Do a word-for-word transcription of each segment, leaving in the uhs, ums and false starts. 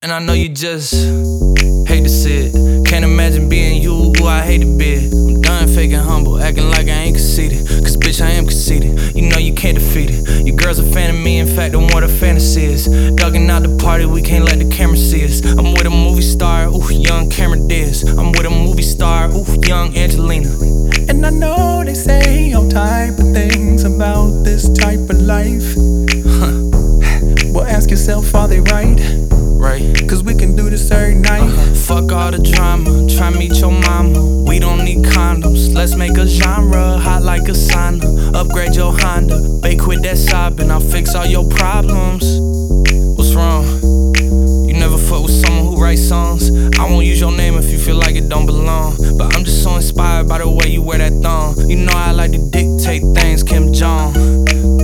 And I know you just hate to see it. Can't imagine being you, who I hate to be. I'm done faking humble, acting like I ain't conceited. Cause bitch, I am conceited. You know you can't defeat it. Your girl's a fan of me, in fact, I'm what a fantasy is. Dugging out the party, we can't let the camera see us. I'm with a movie star, ooh, young Cameron Diaz. I'm with a movie star, ooh, young Angelina. And I know they say all type of things about this type of life. Huh. Well, ask yourself, are they right? Right. Cause we can do this every night. uh-huh. Fuck all the drama, try meet your mama. We don't need condoms, let's make a genre. Hot like a sauna, upgrade your Honda. Bae, quit that sobbing, I'll fix all your problems. What's wrong? You never fuck with someone who writes songs. I won't use your name if you feel like it don't belong. But I'm just so inspired by the way you wear that thong. You know I like to dictate things, Kim Jong.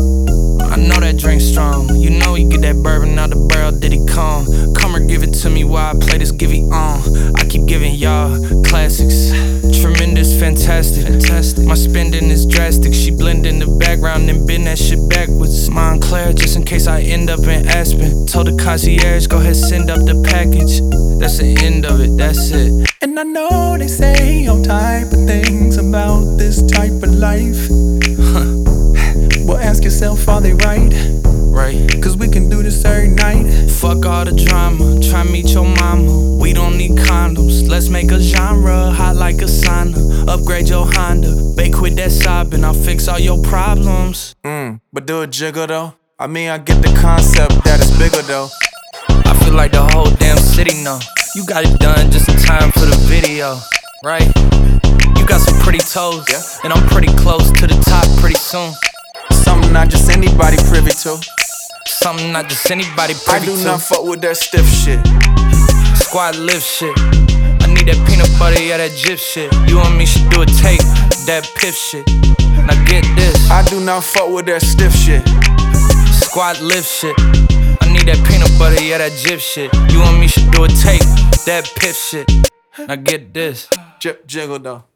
I know that drink's strong. You know he get that bourbon out the barrel, did he come? Come or give it to me while I play this givey on. I keep giving y'all classics. Tremendous, fantastic, fantastic. My spending is drastic. She blend in the background and bend that shit backwards. Montclair, just in case I end up in Aspen. Told the concierge, go ahead, send up the package. That's the end of it, that's it. And I know they say all type of things about this type of life. Huh. Well, ask yourself, are they right? Right. Cause we can do this every night. Fuck all the drama, try meet your mama. We don't need condoms, let's make a genre. Hot like a sauna, upgrade your Honda. Bae, quit that sobbing, I'll fix all your problems. Mm, but do a jiggle though. I mean, I get the concept that it's bigger though. I feel like the whole damn city know. You got it done just in time for the video, right? You got some pretty toes, yeah. And I'm pretty close to the top pretty soon. Something not just anybody privy to. Something not just anybody privy to. I do not fuck with that stiff shit. Squad lift shit. I need that peanut butter, yeah, that jip shit. You and me should do a tape, that piff shit. Now get this. I do not fuck with that stiff shit. Squad lift shit. I need that peanut butter, yeah, that jip shit. You and me should do a tape, that piff shit. Now get this. Jip jiggle though.